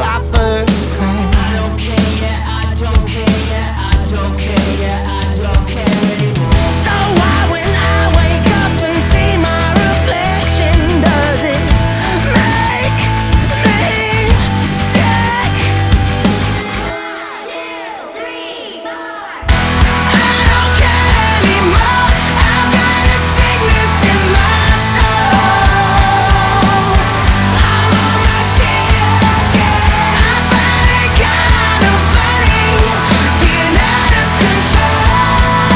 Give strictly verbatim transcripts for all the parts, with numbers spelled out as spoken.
by first glance. I don't care, yeah, I don't care, yeah, I don't care, yeah, I don't care anymore. So why when I wake up and see my reflection, does it make me sick? One, two, three, four. I don't care anymore. I've got a sickness in my soul. I'm on my shit again. I find it kind of funny being out of control.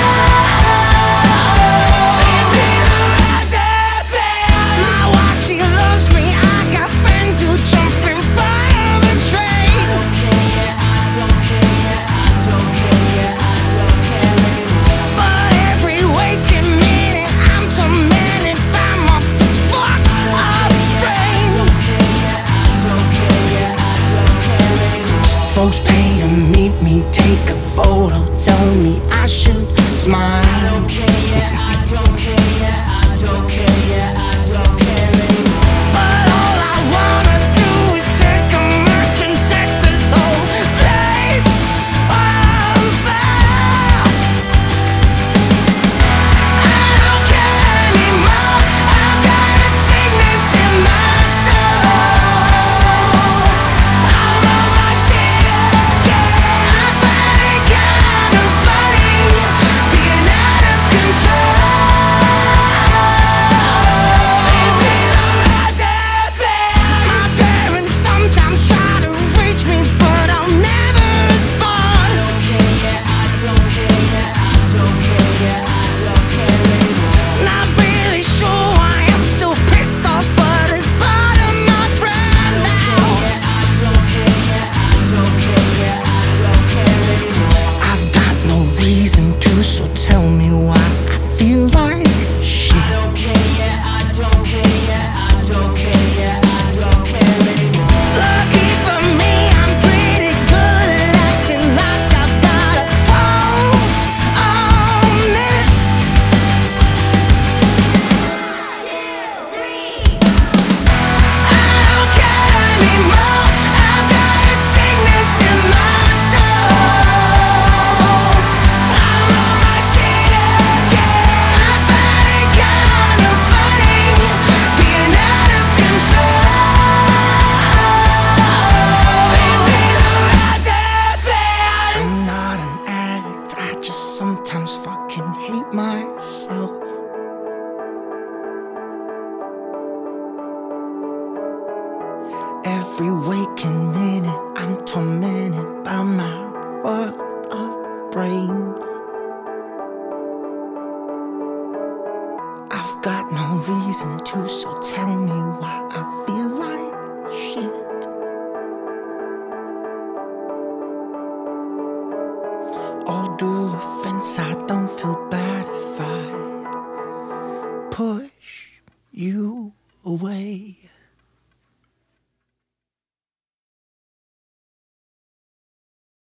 Feeling unrazable. My wife, she loves me. I got friends who jump in front of a train. I don't care, yeah, I don't care, yeah, I don't care, yeah, I don't care anymore. But every waking minute I'm tormented by my fucked up brain. Don't care, yeah, I don't care, yeah, I don't care anymore. Folks pay to meet me, take a photo, tell me I should smile. I don't care, yeah, I don't care, yeah, I don't care, yeah, I don't care anymore. But all I wanna do is take a march and set this whole place on fire. I don't care anymore. I've got a sickness in my soul. I'm on my shit again. I find it kind of funny being out of control. Feeling unrazable. My parents sometimes try to reach me, but I'll never respond. I don't care, yeah, I don't care, yeah, I don't care, yeah, I don't care anymore. Not really sure why I'm still pissed off, but it's part of my brand now. Yeah, I don't care, yeah, I don't care, yeah, I don't care anymore. I've got no reason to, so tell me why I feel like I shit. don't care, yeah, I don't care, yeah, I don't care, yeah, I don't care anymore. Lucky for me, I'm pretty good at acting like I've got a hold on this. One, two, three, I don't care anymore. I've got a sickness in my soul. I'm on my shit again. I find it kind of funny being out of control. Feeling unrazable. I'm not an addict. I just sometimes fucking hate myself. Every waking minute I'm tormented by my fucked up brain. I've got no reason to, so tell me why I feel like shit. All due offense, I don't feel bad.